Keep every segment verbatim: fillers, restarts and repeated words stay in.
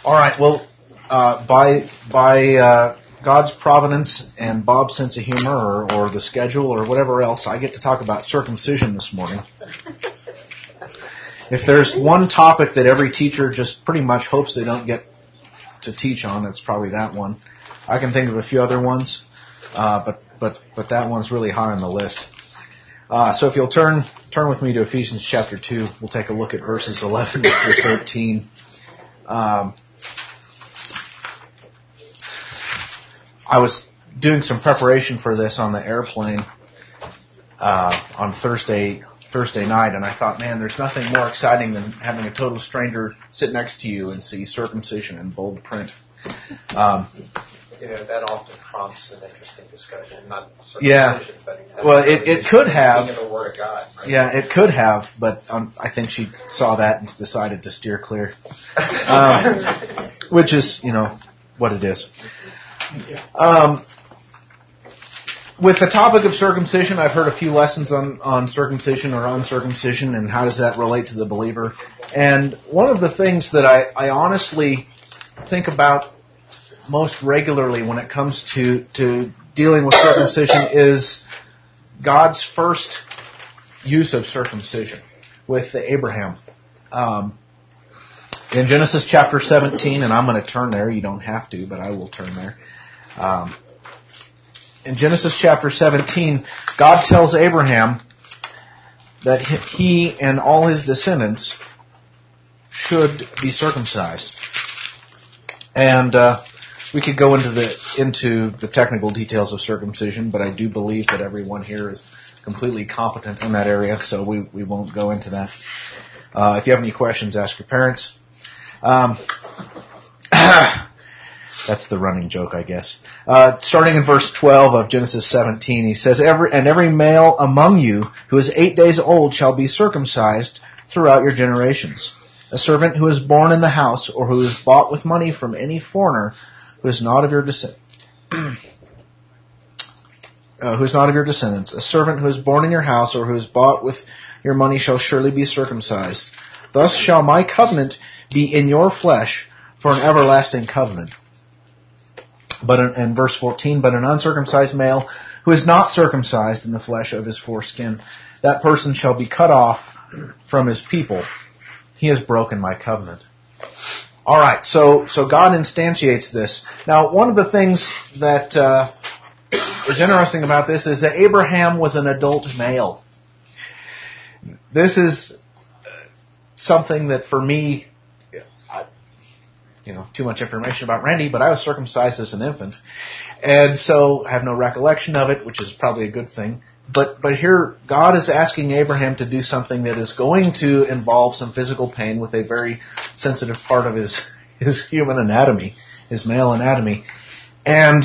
All right. Well, uh, by by uh, God's providence and Bob's sense of humor, or, or the schedule, or whatever else, I get to talk about circumcision this morning. If there's one topic that every teacher just pretty much hopes they don't get to teach on, it's probably that one. I can think of a few other ones, uh, but but but that one's really high on the list. Uh, so if you'll turn turn with me to Ephesians chapter two, we'll take a look at verses eleven through thirteen. Um, I was doing some preparation for this on the airplane uh, on Thursday Thursday night, and I thought, man, there's nothing more exciting than having a total stranger sit next to you and see circumcision in bold print. Um, you know, that often prompts an interesting discussion, not circumcision, yeah. but well, it, it could have. The Word of God, right? Yeah, it could have, but um, I think she saw that and decided to steer clear, um, which is, you know, what it is. Um, with the topic of circumcision, I've heard a few lessons on, on circumcision or uncircumcision and how does that relate to the believer. And one of the things that I, I honestly think about most regularly when it comes to, to dealing with circumcision is God's first use of circumcision with Abraham. Um, in Genesis chapter seventeen, and I'm going to turn there. You don't have to, but I will turn there. Um, in Genesis chapter seventeen, God tells Abraham that he and all his descendants should be circumcised. And uh, we could go into the into the technical details of circumcision, but I do believe that everyone here is completely competent in that area, so we, we won't go into that. Uh, if you have any questions, ask your parents. Um, that's the running joke, I guess. Uh, starting in verse twelve of Genesis seventeen, he says, every, and every male among you who is eight days old shall be circumcised throughout your generations. A servant who is born in the house or who is bought with money from any foreigner who is not of your descent, uh, who is not of your descendants. A servant who is born in your house or who is bought with your money shall surely be circumcised. Thus shall my covenant be in your flesh for an everlasting covenant. But in, in verse fourteen, but an uncircumcised male who is not circumcised in the flesh of his foreskin, that person shall be cut off from his people. He has broken my covenant. All right, so so God instantiates this. Now, one of the things that uh, is interesting about this is that Abraham was an adult male. This is something that for me, I, you know, too much information about Randy, but I was circumcised as an infant, and so I have no recollection of it, which is probably a good thing. But but here, God is asking Abraham to do something that is going to involve some physical pain with a very sensitive part of his, his human anatomy, his male anatomy. And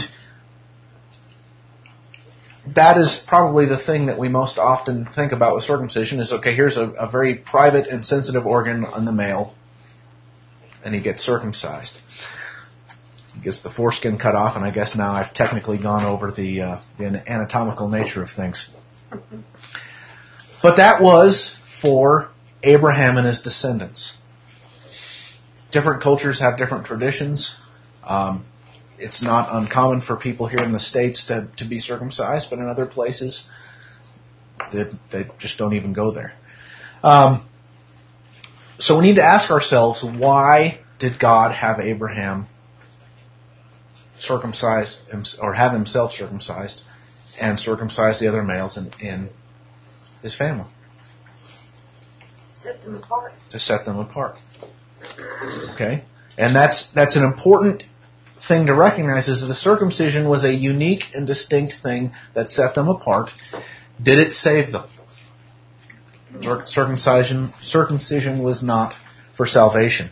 that is probably the thing that we most often think about with circumcision is, okay, here's a, a very private and sensitive organ on the male, and he gets circumcised. He gets the foreskin cut off, and I guess now I've technically gone over the, uh, the anatomical nature of things. But that was for Abraham and his descendants. Different cultures have different traditions. Um, it's not uncommon for people here in the States to, to be circumcised, but in other places, they, they just don't even go there. Um, so we need to ask ourselves, why did God have Abraham circumcise or have himself circumcised and circumcise the other males in, in his family? Set them apart. To set them apart. Okay? And that's that's an important thing to recognize, is that the circumcision was a unique and distinct thing that set them apart. Did it save them? Circumcision circumcision was not for salvation.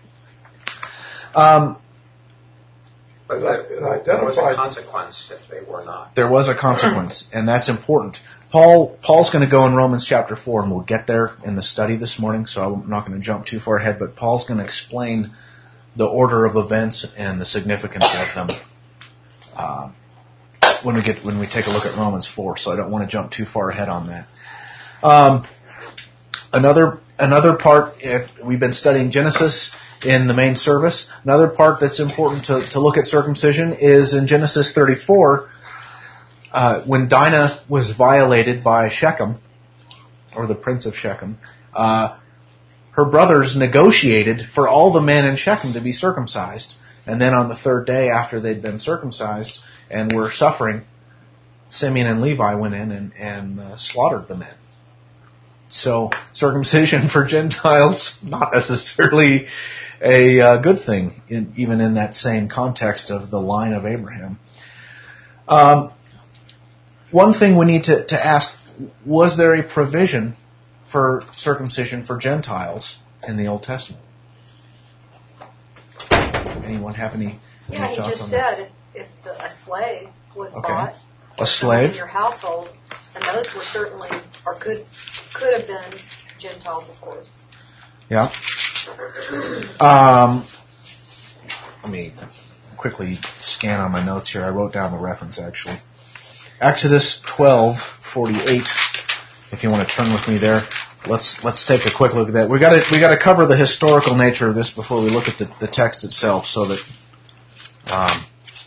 Um But there was a consequence if they were not. There was a consequence, and that's important. Paul Paul's going to go in Romans chapter four, and we'll get there in the study this morning, so I'm not going to jump too far ahead, but Paul's going to explain the order of events and the significance of them uh, when we get when we take a look at Romans four, so I don't want to jump too far ahead on that. Um, another another part, if we've been studying Genesis, in the main service. Another part that's important to, to look at circumcision is in Genesis thirty-four, uh, when Dinah was violated by Shechem, or the prince of Shechem, uh, her brothers negotiated for all the men in Shechem to be circumcised. And then on the third day after they'd been circumcised and were suffering, Simeon and Levi went in and, and uh, slaughtered the men. So circumcision for Gentiles, not necessarily a uh, good thing, in, even in that same context of the line of Abraham. Um, one thing we need to, to ask, was there a provision for circumcision for Gentiles in the Old Testament? Anyone have any, yeah, any thoughts he just on said that? if, if the, a slave was Okay. bought, A slave? in your household, and those were certainly, or could could have been Gentiles, of course. Yeah. Um, let me quickly scan on my notes here. I wrote down the reference, actually. Exodus twelve forty-eight. If you want to turn with me there, let's let's take a quick look at that. We got to we got to cover the historical nature of this before we look at the, the text itself, so that. Um,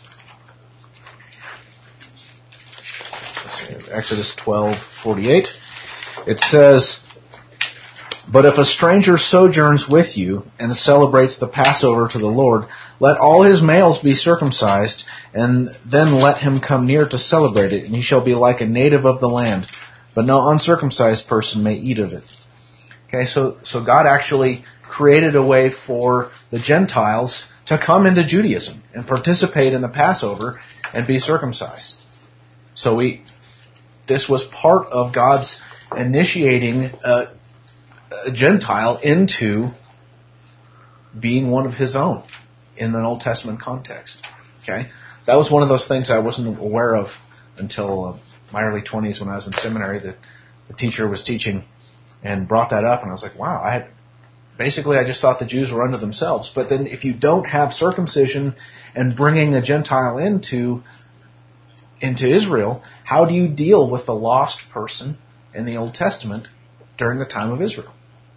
Exodus twelve forty-eight. It says, "But if a stranger sojourns with you and celebrates the Passover to the Lord, let all his males be circumcised, and then let him come near to celebrate it, and he shall be like a native of the land. But no uncircumcised person may eat of it." Okay, so, so God actually created a way for the Gentiles to come into Judaism and participate in the Passover and be circumcised. So we... This was part of God's initiating a, a Gentile into being one of His own in an Old Testament context. Okay, that was one of those things I wasn't aware of until uh, my early twenties when I was in seminary. That the teacher was teaching and brought that up, and I was like, "Wow!" I had basically I just thought the Jews were unto themselves. But then, if you don't have circumcision and bringing a Gentile into into Israel, how do you deal with the lost person in the Old Testament during the time of Israel?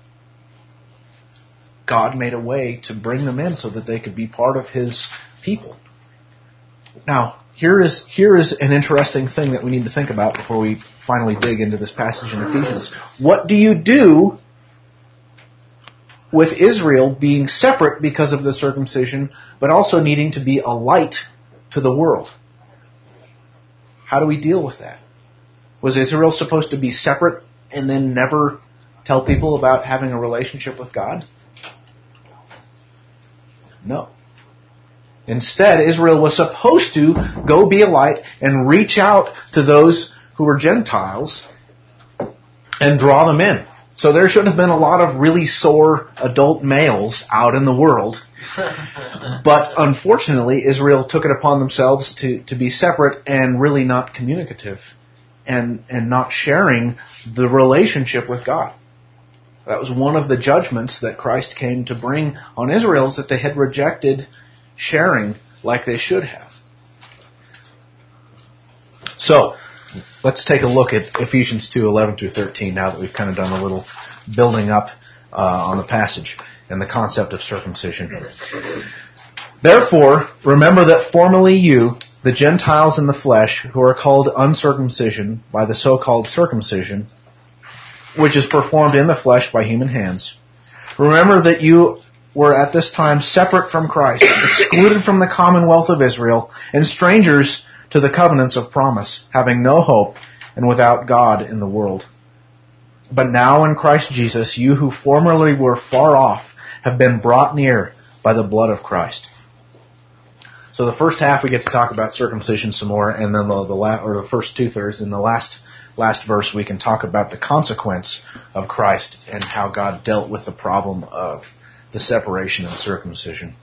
God made a way to bring them in so that they could be part of His people. Now, here is here is an interesting thing that we need to think about before we finally dig into this passage in Ephesians. What do you do with Israel being separate because of the circumcision, but also needing to be a light to the world? How do we deal with that? Was Israel supposed to be separate and then never tell people about having a relationship with God? No. Instead, Israel was supposed to go be a light and reach out to those who were Gentiles and draw them in. So there should have been a lot of really sore adult males out in the world. But unfortunately, Israel took it upon themselves to, to be separate and really not communicative and, and not sharing the relationship with God. That was one of the judgments that Christ came to bring on Israel, is that they had rejected sharing like they should have. So, let's take a look at Ephesians two eleven through thirteen now that we've kind of done a little building up uh, on the passage and the concept of circumcision. "Therefore, remember that formerly you, the Gentiles in the flesh, who are called uncircumcision by the so-called circumcision, which is performed in the flesh by human hands, remember that you were at this time separate from Christ, excluded from the commonwealth of Israel, and strangers to the covenants of promise, having no hope and without God in the world. But now in Christ Jesus, you who formerly were far off have been brought near by the blood of Christ." So the first half we get to talk about circumcision some more, and then the, the la- or the first two thirds, in the last last verse we can talk about the consequence of Christ and how God dealt with the problem of the separation and circumcision.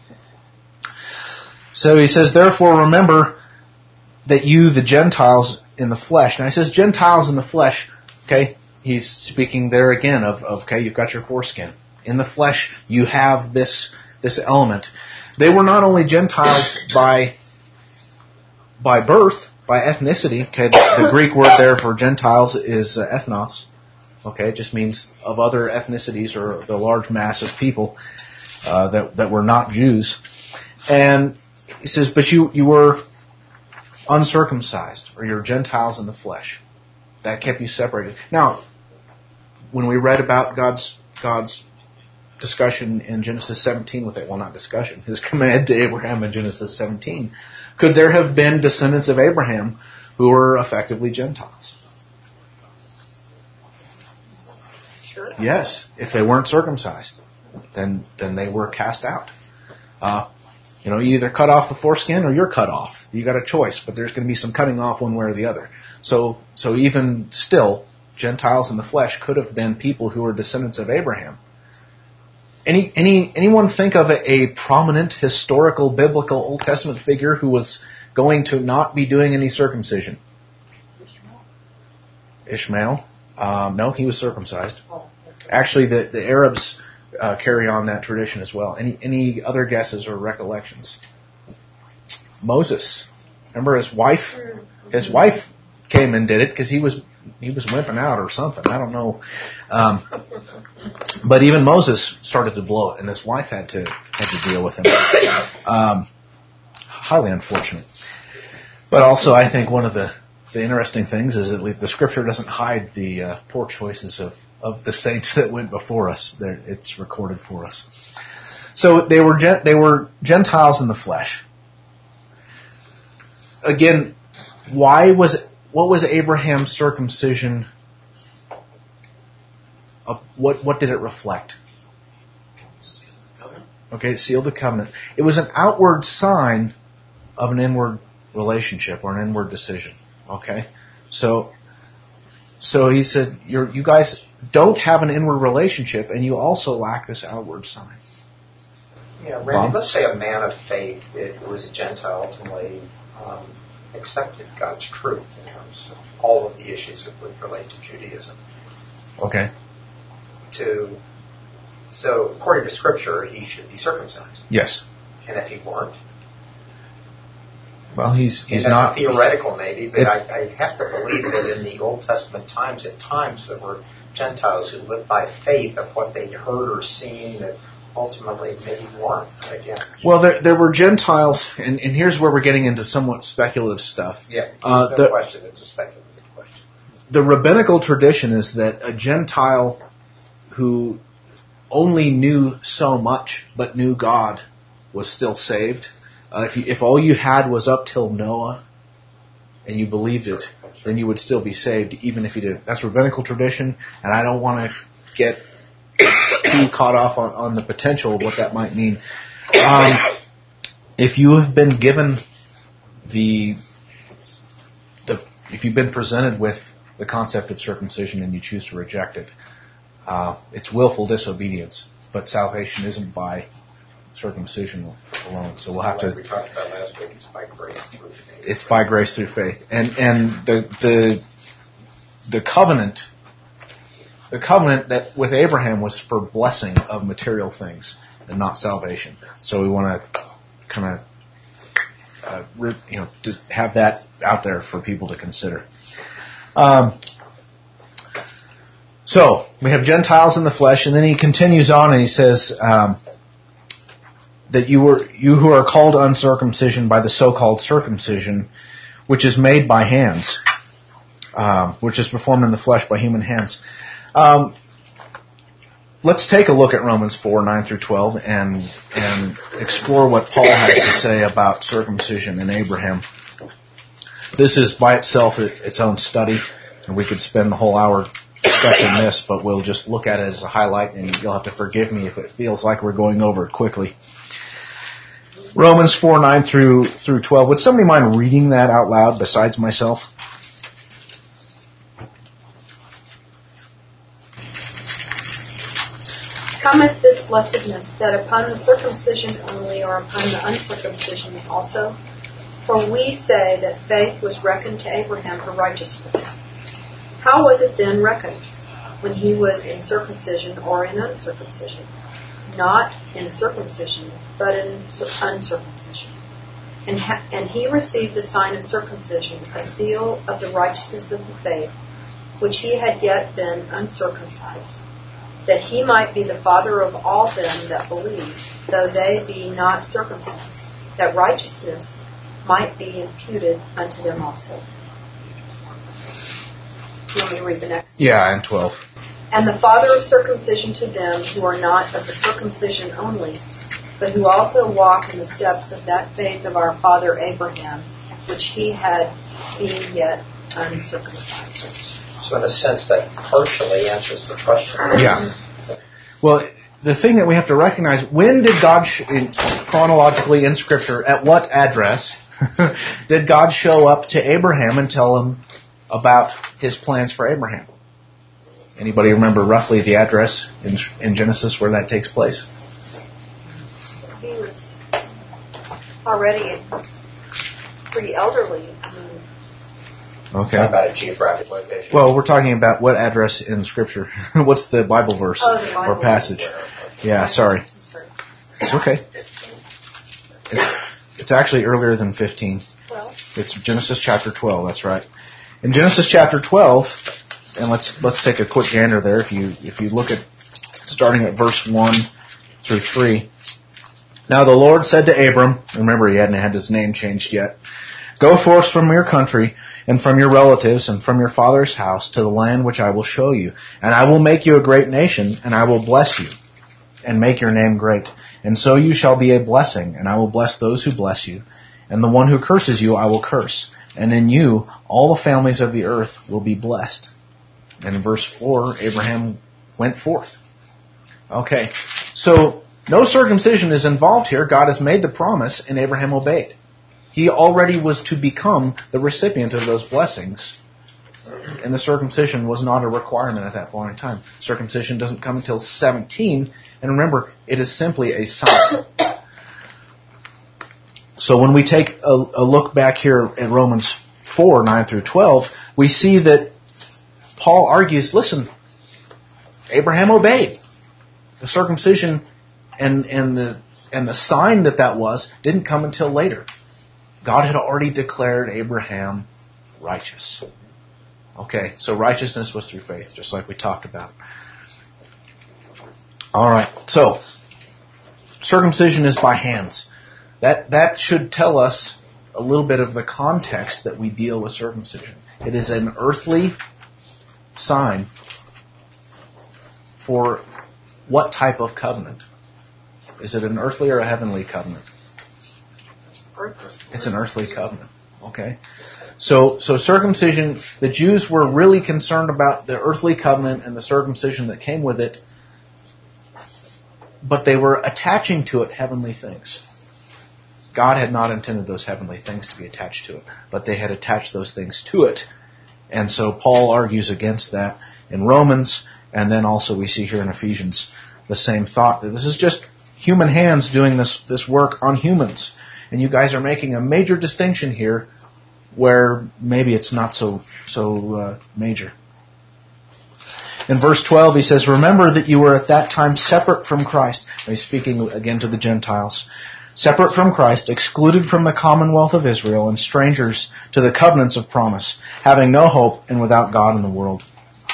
So he says, "Therefore remember that you, the Gentiles in the flesh." Now he says Gentiles in the flesh, okay? He's speaking there again of, of okay, you've got your foreskin. In the flesh, you have this this element. They were not only Gentiles by by birth, by ethnicity. Okay, the, the Greek word there for Gentiles is uh, ethnos. Okay, it just means of other ethnicities or the large mass of people. uh, that that were not Jews. And he says, but you, you were uncircumcised, or you're Gentiles in the flesh. That kept you separated. Now, when we read about God's God's discussion in Genesis seventeen with it, well, not discussion, his command to Abraham in Genesis seventeen, could there have been descendants of Abraham who were effectively Gentiles? Sure. Yes, if they weren't circumcised, then then they were cast out. Uh, you know, you either cut off the foreskin or you're cut off. You got a choice, but there's going to be some cutting off one way or the other. So, so even still, Gentiles in the flesh could have been people who were descendants of Abraham. Any, any, anyone think of a, a prominent historical biblical Old Testament figure who was going to not be doing any circumcision? Ishmael. Um, no, he was circumcised. Actually, the, the Arabs uh, carry on that tradition as well. Any, any other guesses or recollections? Moses. Remember his wife? His wife came and did it because he was he was wimping out or something. I don't know. Um, but even Moses started to blow it, and his wife had to had to deal with him. Um, highly unfortunate. But also, I think one of the, the interesting things is that the Scripture doesn't hide the uh, poor choices of, of the saints that went before us. They're, it's recorded for us. So they were they were Gentiles in the flesh. Again, why was what was Abraham's circumcision? Uh, what what did it reflect? Seal the covenant. Okay, it sealed the covenant. It was an outward sign of an inward relationship or an inward decision. Okay, so so he said, You're, you guys don't have an inward relationship, and you also lack this outward sign. Yeah, Randy, Bob? let's say a man of faith, if it was a Gentile, ultimately um, accepted God's truth in terms of all of the issues that would relate to Judaism. Okay. To so, according to Scripture, he should be circumcised. Yes. And if he weren't, well, he's he's that's not theoretical, maybe, but it, I, I have to believe that in the Old Testament times, at times there were Gentiles who lived by faith of what they'd heard or seen that ultimately maybe weren't. Again, well, there there were Gentiles, and, and here's where we're getting into somewhat speculative stuff. Yeah, uh, no the, question. It's a speculative question. The rabbinical tradition is that a Gentile who only knew so much but knew God was still saved. Uh, if you, if all you had was up till Noah and you believed it, then you would still be saved even if you didn't. That's rabbinical tradition, and I don't want to get too caught off on, on the potential of what that might mean. Um, if you have been given the, the, if you've been presented with the concept of circumcision and you choose to reject it, uh, it's willful disobedience. But salvation isn't by circumcision alone. So we'll have like to. we talked about last week, it's by grace through faith. It's by grace through faith, and and the the the covenant. The covenant that with Abraham was for blessing of material things and not salvation. So we want to kind of, uh, re, you know, to have that out there for people to consider. Um, so we have Gentiles in the flesh, and then he continues on and he says um, that you were you who are called uncircumcision by the so-called circumcision, which is made by hands, uh, which is performed in the flesh by human hands. Um, let's take a look at Romans four, nine through twelve and and explore what Paul has to say about circumcision in Abraham. This is by itself its own study, and we could spend the whole hour discussing this, but we'll just look at it as a highlight, and you'll have to forgive me if it feels like we're going over it quickly. Romans four, nine through through twelve. Would somebody mind reading that out loud besides myself? Cometh this blessedness, that upon the circumcision only, or upon the uncircumcision also? For we say that faith was reckoned to Abraham for righteousness. How was it then reckoned, when he was in circumcision or in uncircumcision? Not in circumcision, but in uncircumcision. And, ha- and he received the sign of circumcision, a seal of the righteousness of the faith, which he had yet been uncircumcised. that he might be the father of all them that believe, though they be not circumcised, that righteousness might be imputed unto them also. You want me to read the next? Yeah, and twelve. And the father of circumcision to them who are not of the circumcision only, but who also walk in the steps of that faith of our father Abraham, which he had being yet uncircumcised. So in a sense, that partially answers the question. Yeah. Well, the thing that we have to recognize, when did God, sh- in, chronologically in Scripture, at what address did God show up to Abraham and tell him about his plans for Abraham? Anybody remember roughly the address in, in Genesis where that takes place? He was already pretty elderly. I mean, Okay. Talking about a geographic location. Well, we're talking about what address in Scripture. What's the Bible verse Oh, the Bible or passage? Yeah, sorry. I'm sorry. It's okay. It's, it's actually earlier than fifteen. Well, It's Genesis chapter twelve. That's right. In Genesis chapter twelve, and let's let's take a quick gander there. If you if you look at starting at verse one through three. Now the Lord said to Abram, remember he hadn't had his name changed yet, "Go forth from your country and from your relatives and from your father's house to the land which I will show you, and I will make you a great nation, and I will bless you and make your name great. And so you shall be a blessing, and I will bless those who bless you, and the one who curses you I will curse. And in you all the families of the earth will be blessed." And in verse four, Abraham went forth. Okay, so no circumcision is involved here. God has made the promise, and Abraham obeyed. He already was to become the recipient of those blessings. And the circumcision was not a requirement at that point in time. Circumcision doesn't come until seventeen. And remember, it is simply a sign. So when we take a, a look back here at Romans four, nine through twelve, we see that Paul argues, listen, Abraham obeyed. The circumcision and, and the and the sign that that was didn't come until later. God had already declared Abraham righteous. Okay, so righteousness was through faith, just like we talked about. All right, so circumcision is by hands. That that should tell us a little bit of the context that we deal with circumcision. It is an earthly sign for what type of covenant? Is it an earthly or a heavenly covenant? It's an earthly covenant. Okay. So so circumcision, the Jews were really concerned about the earthly covenant and the circumcision that came with it, but they were attaching to it heavenly things. God had not intended those heavenly things to be attached to it, but they had attached those things to it. And so Paul argues against that in Romans, and then also we see here in Ephesians the same thought, that this is just human hands doing this, this work on humans. And you guys are making a major distinction here where maybe it's not so so uh, major. In verse twelve, he says, "Remember that you were at that time separate from Christ." He's speaking again to the Gentiles. "Separate from Christ, excluded from the commonwealth of Israel, and strangers to the covenants of promise, having no hope and without God in the world."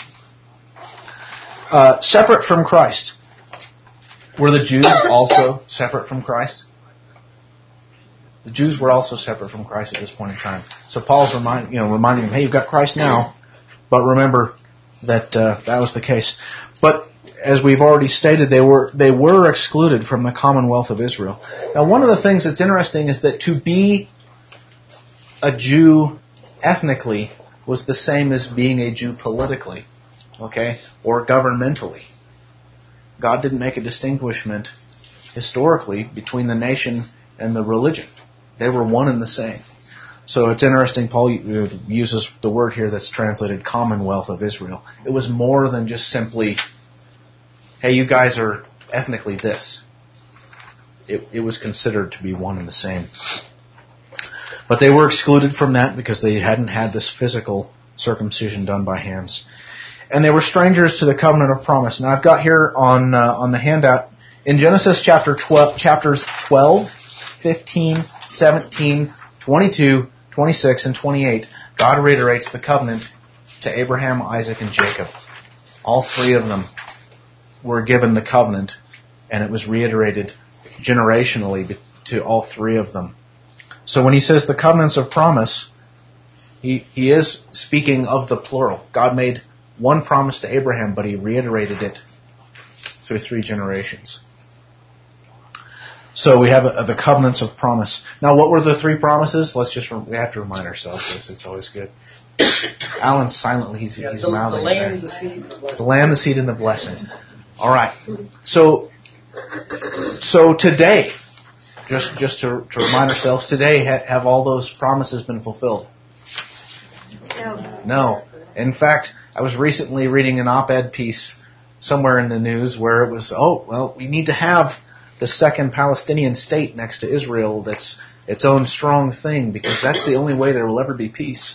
Uh, separate from Christ. Were the Jews also separate from Christ? The Jews were also separate from Christ at this point in time. So Paul's remind, you know, reminding them, hey, you've got Christ now, but remember that uh, that was the case. But as we've already stated, they were they were excluded from the commonwealth of Israel. Now, one of the things that's interesting is that to be a Jew ethnically was the same as being a Jew politically, okay, or governmentally. God didn't make a distinguishment historically between the nation and the religion. They were one and the same. So it's interesting, Paul uses the word here that's translated Commonwealth of Israel. It was more than just simply, hey, you guys are ethnically this. It, it was considered to be one and the same. But they were excluded from that because they hadn't had this physical circumcision done by hands. And they were strangers to the covenant of promise. Now I've got here on uh, on the handout, in Genesis chapter twelve, chapters twelve, fifteen, seventeen, twenty-two, twenty-six, and twenty-eight, God reiterates the covenant to Abraham, Isaac, and Jacob. All three of them were given the covenant, and it was reiterated generationally to all three of them. So when he says the covenants of promise, he, he is speaking of the plural. God made one promise to Abraham, but he reiterated it through three generations. So we have uh, the covenants of promise. Now, what were the three promises? Let's just, we have to remind ourselves this. It's always good. Alan's silently, he's, Yeah, he's the, mouthing the land, there. the seed, the blessing. The land, the seed, and the blessing. All right. So, so today, just just to, to remind ourselves, today ha, have all those promises been fulfilled? No. No. In fact, I was recently reading an op-ed piece somewhere in the news where it was, oh, well, we need to have the second Palestinian state next to Israel that's its own strong thing because that's the only way there will ever be peace.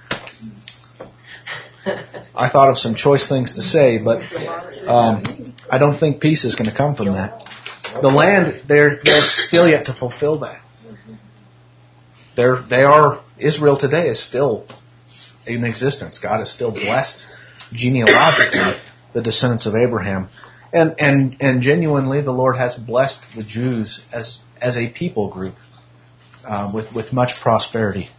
I thought of some choice things to say, but um, I don't think peace is going to come from that. The land, they're, they're still yet to fulfill that. They're, they are, Israel today is still in existence. God is still blessed genealogically the descendants of Abraham. And, and, and genuinely, the Lord has blessed the Jews as, as a people group uh, with, with much prosperity.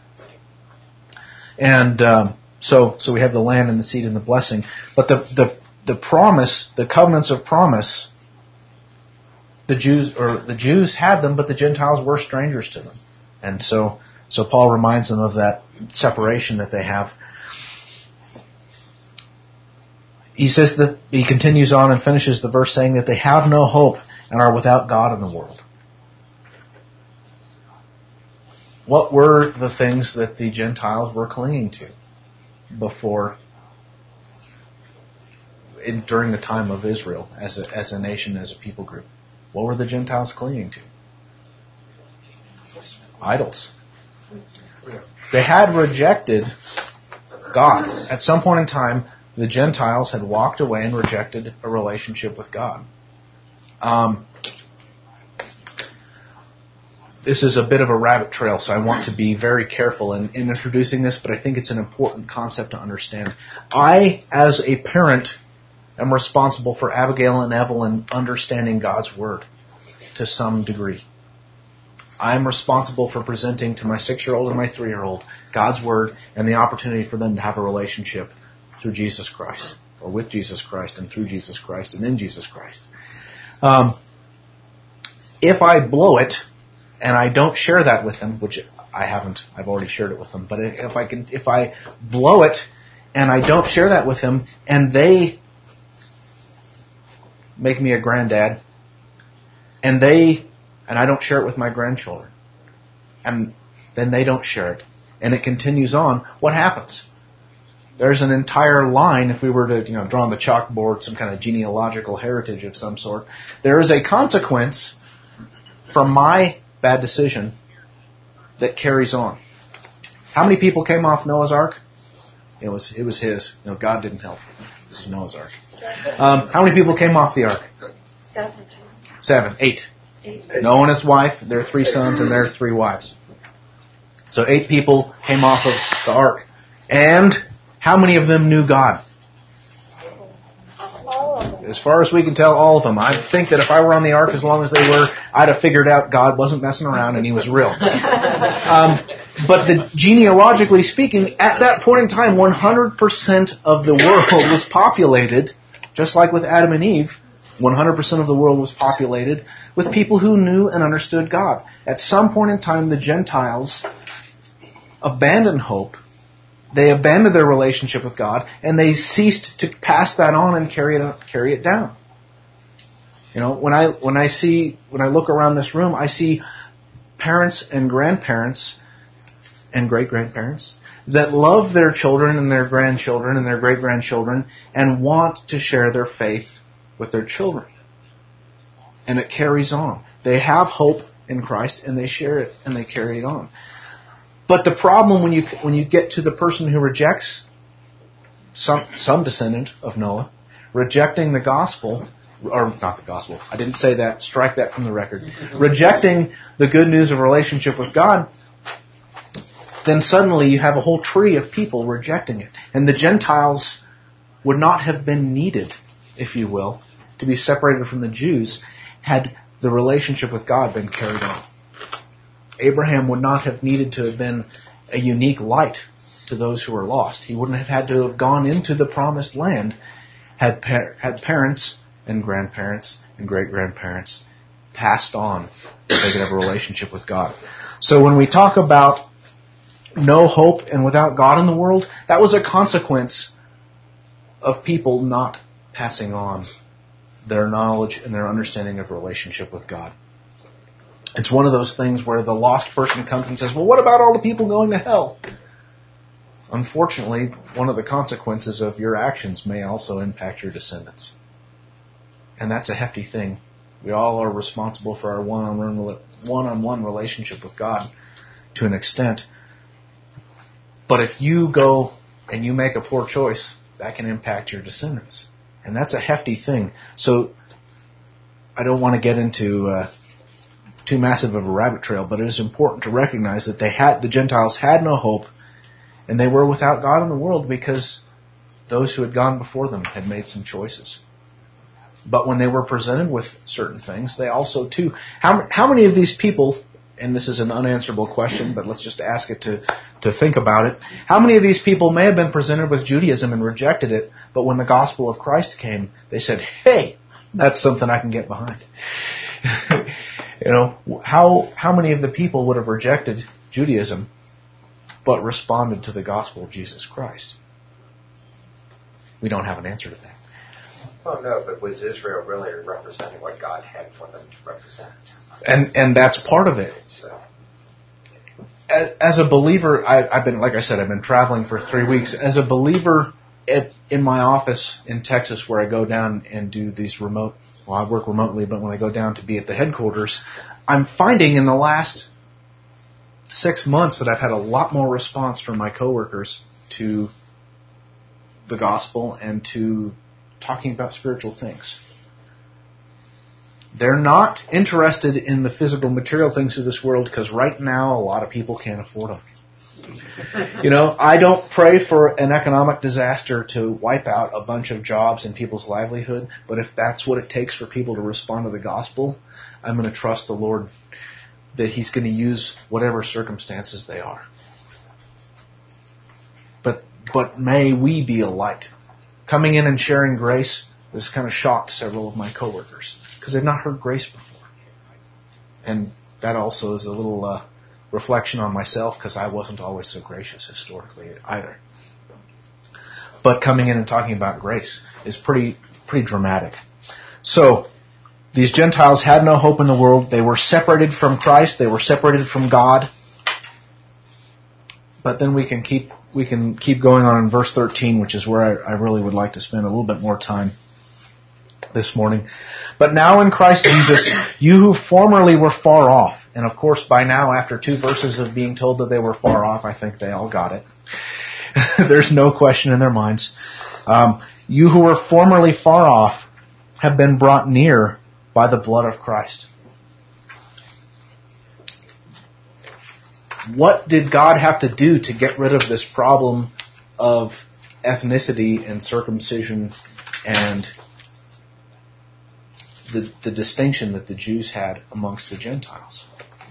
And um, so, so we have the land and the seed and the blessing. But the, the, the promise, the covenants of promise, the Jews or the Jews had them, but the Gentiles were strangers to them. And so, so Paul reminds them of that separation that they have. He says that he continues on and finishes the verse saying that they have no hope and are without God in the world. What were the things that the Gentiles were clinging to before, in, during the time of Israel as a, as a nation, as a people group? What were the Gentiles clinging to? Idols. They had rejected God. At some point in time, the Gentiles had walked away and rejected a relationship with God. Um, this is a bit of a rabbit trail, so I want to be very careful in, in introducing this, but I think it's an important concept to understand. I, as a parent, am responsible for Abigail and Evelyn understanding God's Word to some degree. I'm responsible for presenting to my six-year-old and my three-year-old God's Word and the opportunity for them to have a relationship through Jesus Christ, or with Jesus Christ, and through Jesus Christ, and in Jesus Christ. Um, if I blow it, and I don't share that with them, which I haven't, I've already shared it with them, but if I can, if I blow it, and I don't share that with them, and they make me a granddad, and they, and I don't share it with my grandchildren, and then they don't share it, and it continues on, what happens? There's an entire line, if we were to, you know, draw on the chalkboard some kind of genealogical heritage of some sort, there is a consequence from my bad decision that carries on. How many people came off Noah's Ark? It was it was his. You know, God didn't help. This is Noah's Ark. Um, how many people came off the Ark? Seven. Seven. Eight. Eight. Noah and his wife, their three sons, and their three wives. So eight people came off of the Ark. And how many of them knew God? All of them. As far as we can tell, all of them. I think that if I were on the Ark as long as they were, I'd have figured out God wasn't messing around and He was real. Um, but the, genealogically speaking, at that point in time, one hundred percent of the world was populated, just like with Adam and Eve, one hundred percent of the world was populated with people who knew and understood God. At some point in time, the Gentiles abandoned hope. They abandoned their relationship with God, and they ceased to pass that on and carry it carry it down. You know, when I when I see when I look around this room, I see parents and grandparents and great grandparents that love their children and their grandchildren and their great grandchildren and want to share their faith with their children, and it carries on. They have hope in Christ, and they share it and they carry it on. But the problem when you when you get to the person who rejects some some descendant of Noah, rejecting the gospel, or not the gospel, I didn't say that, strike that from the record, rejecting the good news of relationship with God, then suddenly you have a whole tree of people rejecting it. And the Gentiles would not have been needed, if you will, to be separated from the Jews had the relationship with God been carried on. Abraham would not have needed to have been a unique light to those who were lost. He wouldn't have had to have gone into the promised land had par- had parents and grandparents and great-grandparents passed on that they could have a relationship with God. So when we talk about no hope and without God in the world, that was a consequence of people not passing on their knowledge and their understanding of relationship with God. It's one of those things where the lost person comes and says, well, what about all the people going to hell? Unfortunately, one of the consequences of your actions may also impact your descendants. And that's a hefty thing. We all are responsible for our one-on-one, one-on-one relationship with God to an extent. But if you go and you make a poor choice, that can impact your descendants. And that's a hefty thing. So I don't want to get into uh, too massive of a rabbit trail, but it is important to recognize that they had the Gentiles had no hope, and they were without God in the world because those who had gone before them had made some choices. But when they were presented with certain things, they also too... How, how many of these people, and this is an unanswerable question, but let's just ask it to, to think about it. How many of these people may have been presented with Judaism and rejected it, but when the gospel of Christ came, they said, hey, that's something I can get behind. You know, how how many of the people would have rejected Judaism but responded to the gospel of Jesus Christ? We don't have an answer to that. Well, no, but was Israel really representing what God had for them to represent? And and that's part of it. So. As, as a believer, I, I've been, like I said, I've been traveling for three weeks. As a believer at, in my office in Texas, where I go down and do these remote, well, I work remotely, but when I go down to be at the headquarters, I'm finding in the last six months that I've had a lot more response from my coworkers to the gospel and to talking about spiritual things. They're not interested in the physical, material things of this world because right now a lot of people can't afford them. You know, I don't pray for an economic disaster to wipe out a bunch of jobs and people's livelihood, but if that's what it takes for people to respond to the gospel, I'm going to trust the Lord that He's going to use whatever circumstances they are. But but may we be a light. Coming in and sharing grace has kind of shocked several of my coworkers because they've not heard grace before. And that also is a little uh, reflection on myself because I wasn't always so gracious historically either. But coming in and talking about grace is pretty pretty dramatic. So, these Gentiles had no hope in the world. They were separated from Christ. They were separated from God. But then we can keep we can keep going on in verse thirteen, which is where I, I really would like to spend a little bit more time this morning. But now in Christ Jesus, you who formerly were far off, and of course by now after two verses of being told that they were far off, I think they all got it. There's no question in their minds. Um, you who were formerly far off have been brought near by the blood of Christ. What did God have to do to get rid of this problem of ethnicity and circumcision and the, the distinction that the Jews had amongst the Gentiles?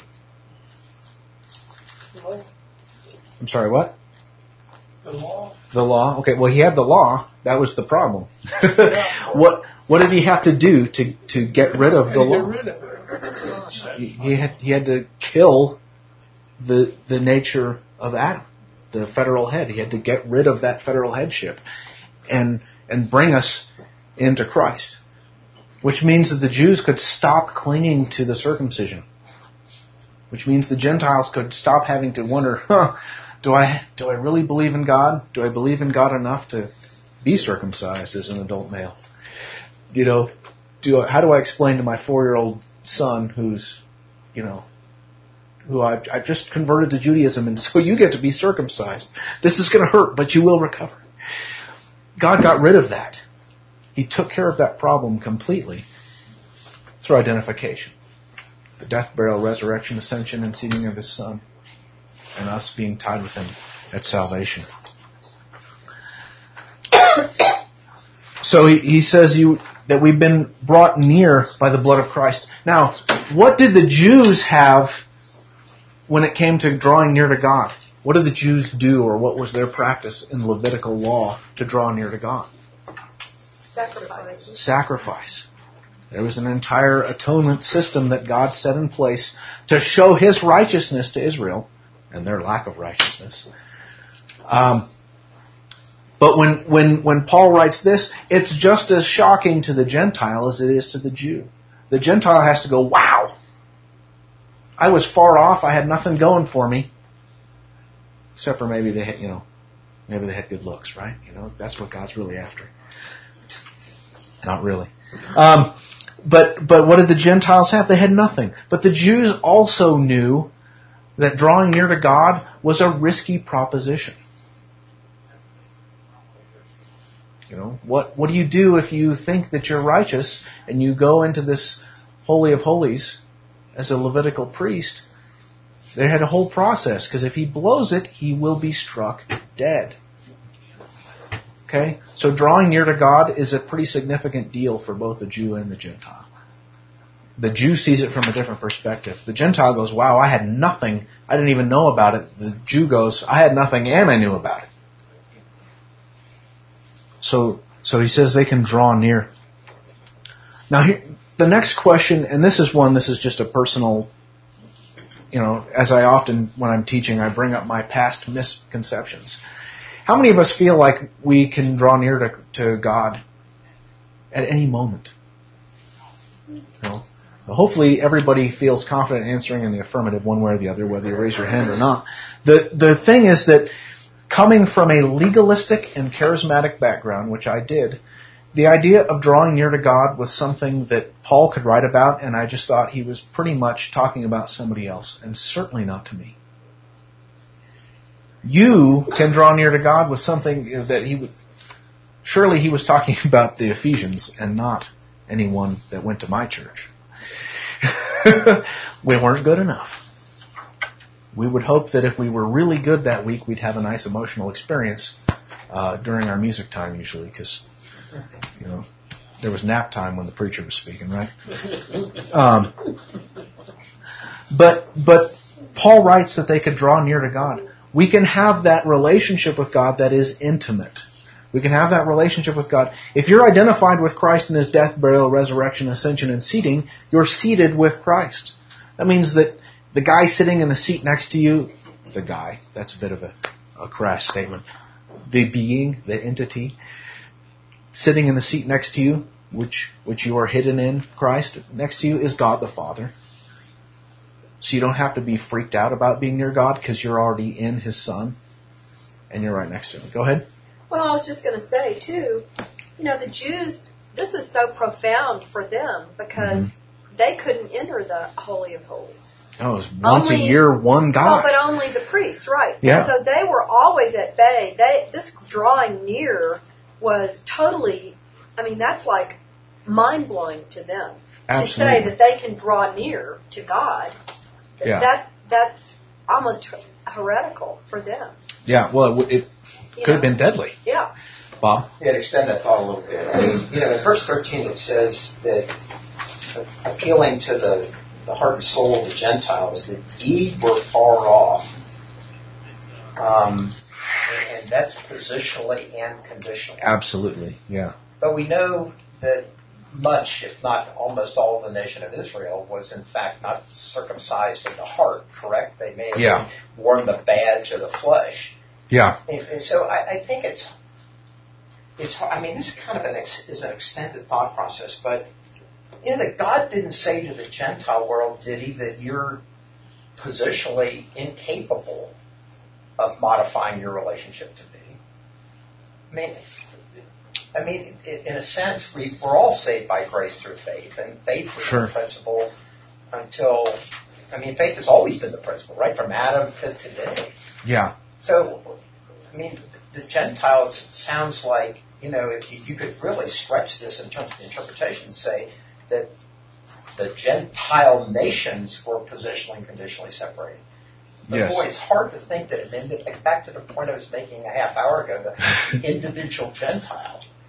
Law. I'm sorry, what? The law. The law. Okay, well, he had the law. That was the problem. what What did he have to do to, to get rid of the law? Get rid of it. He, he had he had to kill the the nature of Adam, the federal head. He had to get rid of that federal headship and and bring us into Christ. Which means that the Jews could stop clinging to the circumcision. Which means the Gentiles could stop having to wonder, huh, do I do I really believe in God? Do I believe in God enough to be circumcised as an adult male? You know, do I, how do I explain to my four-year-old son who's, you know, who I I just converted to Judaism and so you get to be circumcised. This is going to hurt, but you will recover. God got rid of that. He took care of that problem completely through identification. The death, burial, resurrection, ascension, and seating of His Son, and us being tied with Him at salvation. So he, he says, "You that we've been brought near by the blood of Christ. Now, what did the Jews have when it came to drawing near to God? What did the Jews do, or what was their practice in Levitical law to draw near to God? Sacrifice. Sacrifice. There was an entire atonement system that God set in place to show His righteousness to Israel and their lack of righteousness. Um, but when, when, when Paul writes this, it's just as shocking to the Gentile as it is to the Jew. The Gentile has to go, wow, I was far off, I had nothing going for me. Except for maybe they had, you know, maybe they had good looks, right? You know, that's what God's really after. Not really. Um, but but what did the Gentiles have? They had nothing. But the Jews also knew that drawing near to God was a risky proposition. You know, what what do you do if you think that you're righteous and you go into this Holy of Holies as a Levitical priest? They had a whole process, because if he blows it, he will be struck dead. Okay? So drawing near to God is a pretty significant deal for both the Jew and the Gentile. The Jew sees it from a different perspective. The Gentile goes, wow, I had nothing. I didn't even know about it. The Jew goes, I had nothing and I knew about it. So, so he says they can draw near. Now, here, the next question, and this is one, this is just a personal, you know, as I often, when I'm teaching, I bring up my past misconceptions. How many of us feel like we can draw near to, to God at any moment? You know, hopefully everybody feels confident answering in the affirmative one way or the other, whether you raise your hand or not. The, the thing is that coming from a legalistic and charismatic background, which I did, the idea of drawing near to God was something that Paul could write about, and I just thought he was pretty much talking about somebody else, and certainly not to me. You can draw near to God with something that he would... Surely he was talking about the Ephesians and not anyone that went to my church. We weren't good enough. We would hope that if we were really good that week, we'd have a nice emotional experience uh, during our music time usually, because, you know, there was nap time when the preacher was speaking, right? Um, but but Paul writes that they could draw near to God. We can have that relationship with God that is intimate. We can have that relationship with God. If you're identified with Christ in His death, burial, resurrection, ascension, and seating, you're seated with Christ. That means that the guy sitting in the seat next to you, the guy, that's a bit of a, a crass statement, the being, the entity, sitting in the seat next to you, which which you are hidden in Christ, next to you is God the Father. So you don't have to be freaked out about being near God because you're already in His Son and you're right next to Him. Go ahead. Well, I was just going to say, too, you know, the Jews, this is so profound for them because mm-hmm. they couldn't enter the Holy of Holies. Oh, it was once only, a year, one guy. Oh, but only the priests, right. Yeah. And so they were always at bay. They, this drawing near was totally, I mean, that's like mind-blowing to them. Absolutely. To say that they can draw near to God, yeah. that's, that's almost heretical for them. Yeah, well, it, it could know? have been deadly. Yeah. Bob? Yeah, to extend that thought a little bit. I mean, you know, in verse thirteen it says that appealing to the, the heart and soul of the Gentiles, that ye were far off. Um, and, and that's positionally and conditionally. Absolutely, yeah. But we know that much, if not almost all, of the nation of Israel was in fact not circumcised in the heart, correct? They may have yeah. worn the badge of the flesh. Yeah. And, and so I, I think it's, it's. I mean, this is kind of an ex, is an extended thought process, but you know that God didn't say to the Gentile world, did He, that you're positionally incapable of modifying your relationship to Me. I mean, I mean, in a sense, we, we're all saved by grace through faith, and faith was sure. the principle until. I mean, faith has always been the principle, right, from Adam to today. Yeah. So, I mean, the Gentiles sounds like, you know, if you, you could really stretch this in terms of the interpretation and say that the Gentile nations were positionally and conditionally separated. But yes. boy, it's hard to think that an indi- back to the point I was making a half hour ago, the individual Gentile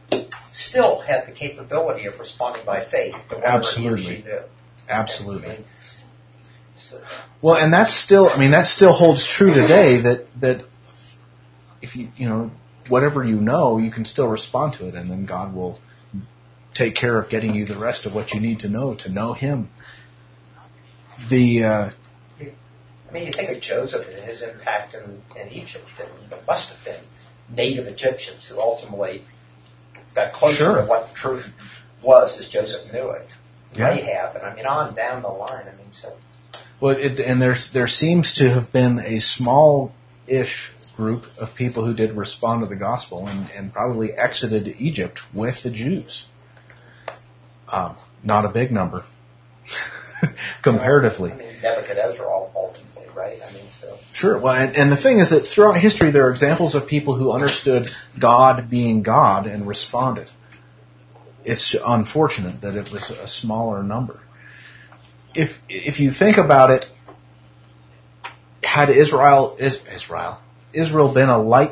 still had the capability of responding by faith to whatever Absolutely. he or she did. Absolutely. I mean, so, Well, and that's still, I mean, that still holds true today, that, that if you, you know, whatever you know, you can still respond to it, and then God will take care of getting you the rest of what you need to know to know Him. The, uh, I mean, you think of Joseph and his impact in, in Egypt, and there must have been native Egyptians who ultimately got closer Sure. to what the truth was as Joseph knew it. Yeah. Rahab, and I mean, on down the line. I mean, so. well, it, and there, there seems to have been a small-ish group of people who did respond to the gospel and, and probably exited Egypt with the Jews. Um, not a big number, comparatively. I mean, Nebuchadnezzar ultimately, right? I mean, so. Sure. Well, and, and the thing is that throughout history there are examples of people who understood God being God and responded. It's unfortunate that it was a smaller number. If if you think about it, had Israel is, Israel Israel been a light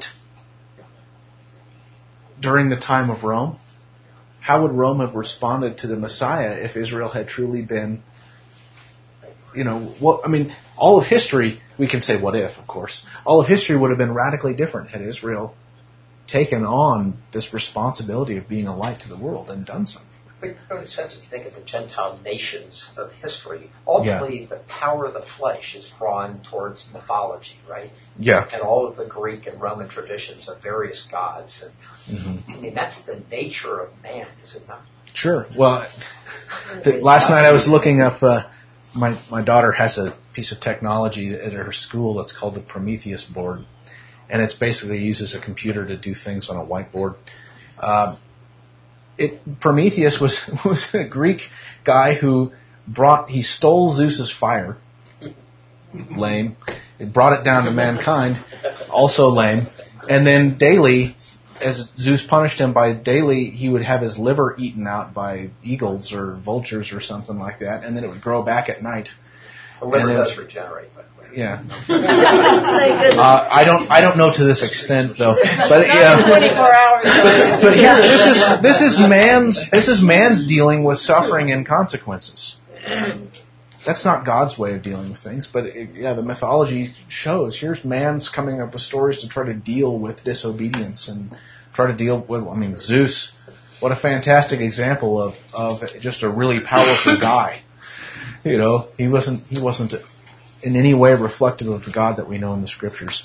during the time of Rome, how would Rome have responded to the Messiah if Israel had truly been, you know, what I mean, all of history, we can say what if, of course, all of history would have been radically different had Israel taken on this responsibility of being a light to the world and done something. But in a sense, if you think of the Gentile nations of history, ultimately yeah. the power of the flesh is drawn towards mythology, right? Yeah. And all of the Greek and Roman traditions of various gods. And mm-hmm. I mean, that's the nature of man, is it not? Sure. Well, the, last night I was looking up, uh, my, my daughter has a piece of technology at her school that's called the Prometheus board. And it's basically uses a computer to do things on a whiteboard. Uh, It, Prometheus was was a Greek guy who brought he stole Zeus's fire, lame. It brought it down to mankind, also lame. And then daily, as Zeus punished him by daily, he would have his liver eaten out by eagles or vultures or something like that, and then it would grow back at night. The liver and does regenerate, by the way. Yeah. uh, I don't. I don't know to this extent though. But yeah. twenty-four hours. But, but here, this is this is man's this is man's dealing with suffering and consequences. That's not God's way of dealing with things. But it, yeah, the mythology shows here's man's coming up with stories to try to deal with disobedience and try to deal with. I mean, Zeus. What a fantastic example of of just a really powerful guy. You know, he wasn't he wasn't in any way reflective of the God that we know in the Scriptures.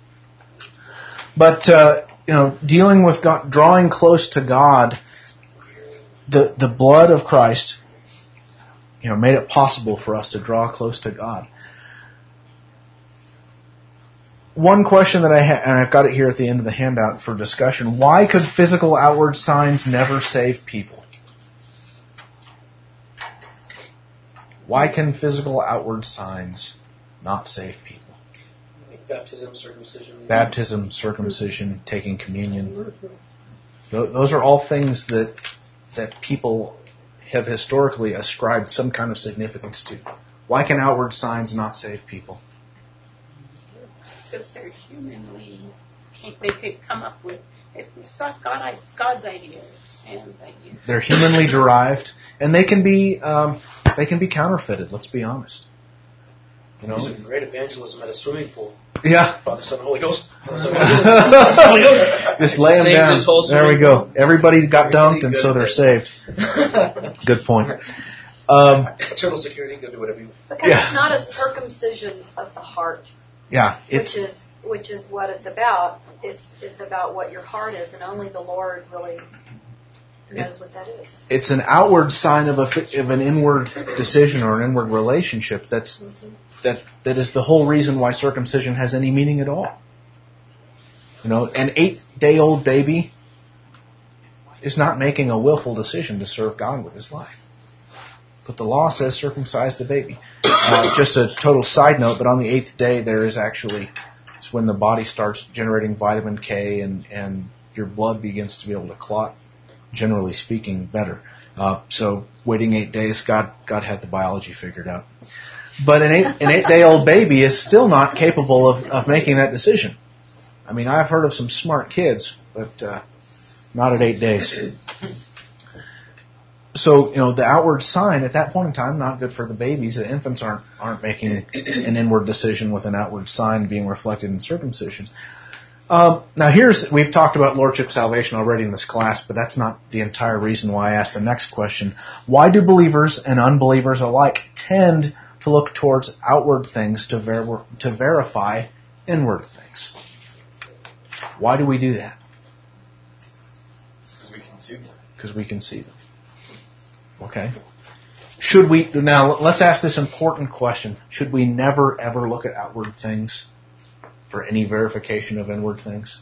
But uh, you know, dealing with God, drawing close to God, the the blood of Christ, you know, made it possible for us to draw close to God. One question that I ha- and I've got it here at the end of the handout for discussion: why could physical outward signs never save people? Why can physical outward signs not save people? Like baptism, circumcision. Baptism, circumcision, taking communion. Those are all things that that people have historically ascribed some kind of significance to. Why can outward signs not save people? Because they're humanly, they could come up with, it's not God, God's idea, it's man's idea. They're humanly derived, and they can be um, they can be counterfeited. Let's be honest. You know, there's a great evangelism at a swimming pool. Yeah. Father, Son, Holy Ghost. Father, Son, Holy Ghost. Just lay them Save down. this whole There we go. Everybody got dunked, and so they're saved. Good point. Um, Eternal security. Go do whatever you want. Because Yeah. it's not a circumcision of the heart, yeah, it's which is which is what it's about. It's it's about what your heart is, and only the Lord really knows what that is. it's an outward sign of a fi- of an inward decision or an inward relationship. That's Mm-hmm. that that is the whole reason why circumcision has any meaning at all. You know, an eight-day-old baby is not making a willful decision to serve God with his life. But the law says circumcise the baby. Uh, just a total side note, but on the eighth day there is actually, it's when the body starts generating vitamin K and, and your blood begins to be able to clot, generally speaking, better. Uh, so waiting eight days, God God had the biology figured out. But an eight an eight day old baby is still not capable of, of making that decision. I mean, I've heard of some smart kids, but uh, not at eight days. So, you know, the outward sign at that point in time, not good for the babies. The infants aren't aren't making an inward decision with an outward sign being reflected in circumcision. Um, now, here's we've talked about lordship salvation already in this class, but that's not the entire reason why I asked the next question. Why do believers and unbelievers alike tend to look towards outward things to ver- to verify inward things? Why do we do that? Because we can see them. Because we can see them. Okay. Should we now? Let's ask this important question: should we never ever look at outward things for any verification of inward things?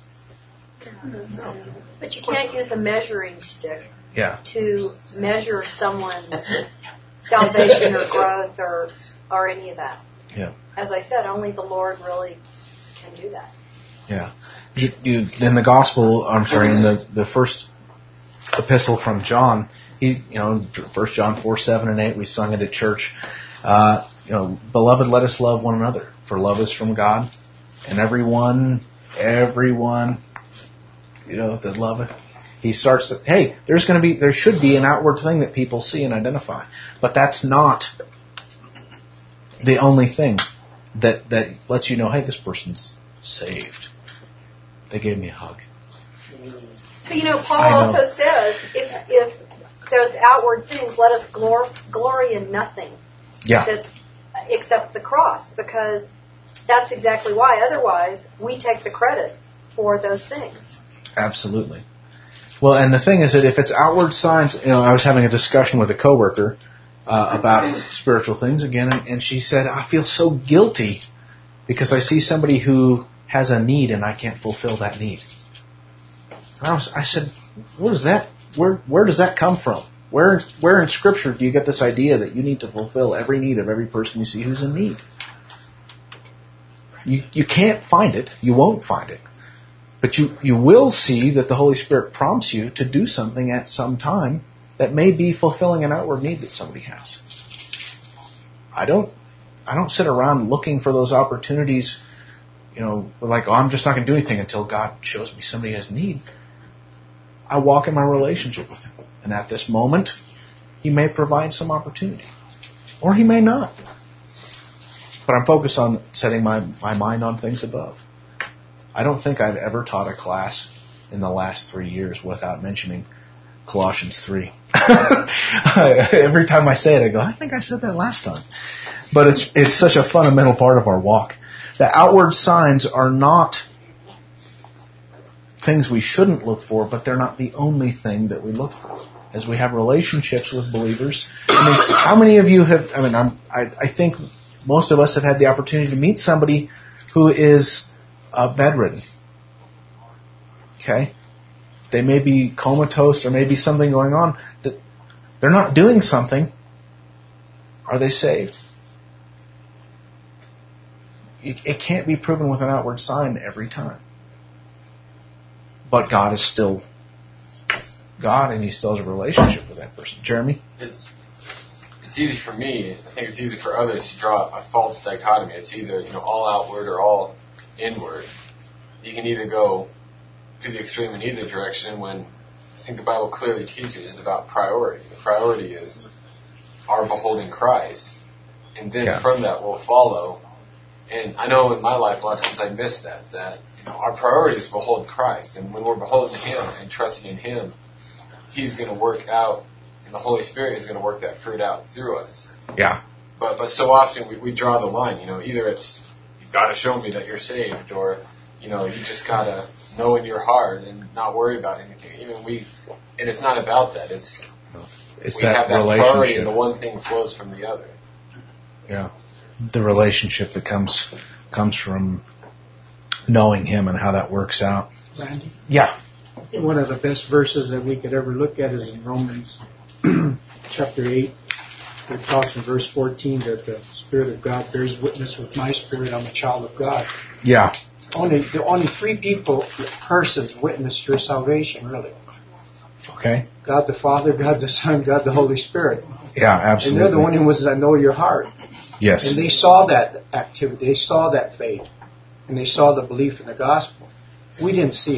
But you can't use a measuring stick Yeah. to measure someone's salvation or growth or or any of that. Yeah. As I said, only the Lord really can do that. Yeah. You, you, in the gospel, I'm sorry, in the, the first epistle from John, he, you know, First John four, seven, and eight, we sung it at church. Uh, you know, beloved, let us love one another, for love is from God, and everyone, everyone, you know, that loveth. He starts to, hey, there's going to be, there should be an outward thing that people see and identify, but that's not the only thing that that lets you know, hey, this person's saved. They gave me a hug. But you know, Paul I know. also says, if if those outward things, let us glor- glory in nothing. Yeah. That's except the cross, because that's exactly why. Otherwise, we take the credit for those things. Absolutely. Well, and the thing is that if it's outward signs, you know, I was having a discussion with a coworker uh, about spiritual things again, and, and she said, I feel so guilty because I see somebody who has a need and I can't fulfill that need. And I, was, I said, what is that? Where where does that come from? Where where in Scripture do you get this idea that you need to fulfill every need of every person you see who's in need? You you can't find it. You won't find it. But you, you will see that the Holy Spirit prompts you to do something at some time that may be fulfilling an outward need that somebody has. I don't I don't sit around looking for those opportunities, you know, like, oh, I'm just not going to do anything until God shows me somebody has need. I walk in my relationship with Him. And at this moment, He may provide some opportunity. Or He may not. But I'm focused on setting my, my mind on things above. I don't think I've ever taught a class in the last three years without mentioning Colossians three. Every time I say it, I go, I think I said that last time. But it's it's such a fundamental part of our walk. The outward signs are not things we shouldn't look for, but they're not the only thing that we look for. As we have relationships with believers, I mean, how many of you have, I mean, I'm, I, I think most of us have had the opportunity to meet somebody who is Uh, bedridden. Okay? They may be comatose, there may be something going on. They're not doing something. Are they saved? It can't be proven with an outward sign every time. But God is still God, and He still has a relationship with that person. Jeremy? It's, it's easy for me, I think it's easy for others to draw a false dichotomy. It's either, you know, all outward or all inward. You can either go to the extreme in either direction when I think the Bible clearly teaches it's about priority. The priority is our beholding Christ, and then yeah. from that will follow. And I know in my life a lot of times I miss that, that you know, our priority is to behold Christ, and when we're beholding Him and trusting in Him, He's going to work out, and the Holy Spirit is going to work that fruit out through us. Yeah. But but so often we, we draw the line, you know, either it's got to show me that you're saved, or, you know, you just got to know in your heart and not worry about anything. Even we, and it's not about that. It's, it's we that have that relationship. priority, and the one thing flows from the other. Yeah. The relationship that comes comes from knowing Him and how that works out. Randy? Yeah. One of the best verses that we could ever look at is in Romans chapter eight. It talks in verse fourteen that the Spirit of God bears witness with my spirit, I'm a child of God. Yeah. Only the only three people, persons, witnessed your salvation, really. Okay. God the Father, God the Son, God the Holy Spirit. Yeah, absolutely. And they're the one who was, I know your heart. Yes. And they saw that activity, they saw that faith, and they saw the belief in the gospel. We didn't see it.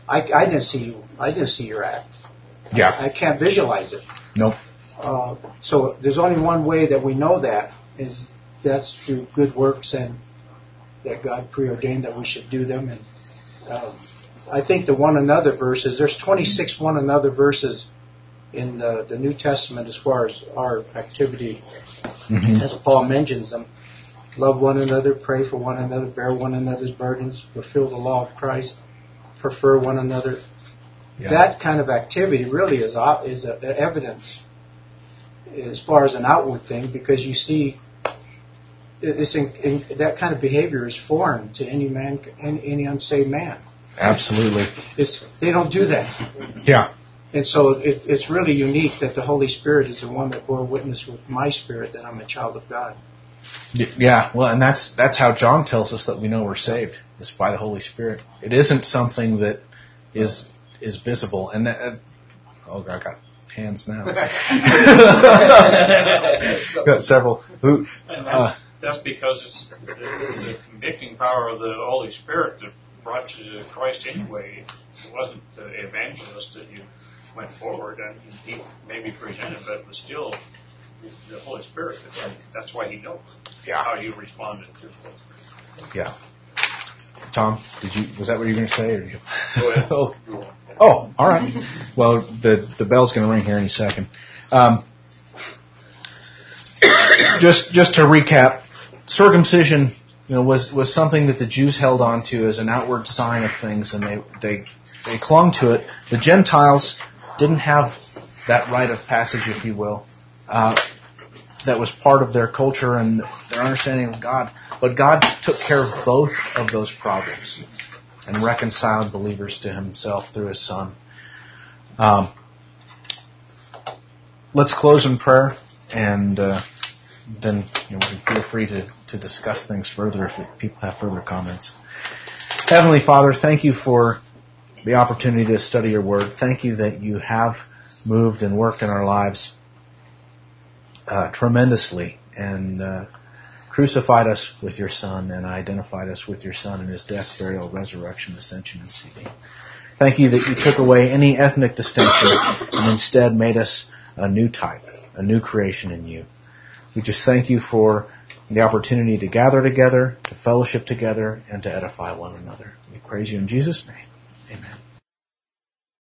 I, I didn't see you. I didn't see your act. Yeah. I can't visualize it. Nope. Uh, so there's only one way that we know that is that's through good works and that God preordained that we should do them. And um, I think the one another verses, there's twenty-six one another verses in the, the New Testament as far as our activity, Mm-hmm. as Paul mentions them. Love one another, pray for one another, bear one another's burdens, fulfill the law of Christ, prefer one another. Yeah. That kind of activity really is uh, is a, a evidence as far as an outward thing, because you see it's in, in, that kind of behavior is foreign to any man, any, any unsaved man. Absolutely. It's they don't do that. Yeah. And so it, it's really unique that the Holy Spirit is the one that bore witness with my spirit that I'm a child of God. Yeah, well, and that's that's how John tells us that we know we're saved, is by the Holy Spirit. It isn't something that is is visible. And uh, oh, I got hands now. Got several. Who, And uh, that's, that's because it's the, the convicting power of the Holy Spirit that brought you to Christ anyway. It wasn't the evangelist that you went forward and he maybe presented, but it was still the Holy Spirit. That's why he knows Yeah. how you responded to it. yeah. Tom, did you? Was that what you were going to say? Or did you? Go ahead. oh. oh, all right. Well, the the bell's going to ring here any second. Um, just just to recap, circumcision, you know, was was something that the Jews held on to as an outward sign of things, and they they they clung to it. The Gentiles didn't have that rite of passage, if you will. Uh, that was part of their culture and their understanding of God. But God took care of both of those problems and reconciled believers to Himself through His Son. Um, let's close in prayer, and uh, then you know, we can feel free to, to discuss things further if people have further comments. Heavenly Father, thank you for the opportunity to study your Word. Thank you that you have moved and worked in our lives Uh, tremendously and uh, crucified us with your Son and identified us with your Son in His death, burial, resurrection, ascension, and seating. Thank you that you took away any ethnic distinction and instead made us a new type, a new creation in you. We just thank you for the opportunity to gather together, to fellowship together, and to edify one another. We praise you in Jesus' name. Amen.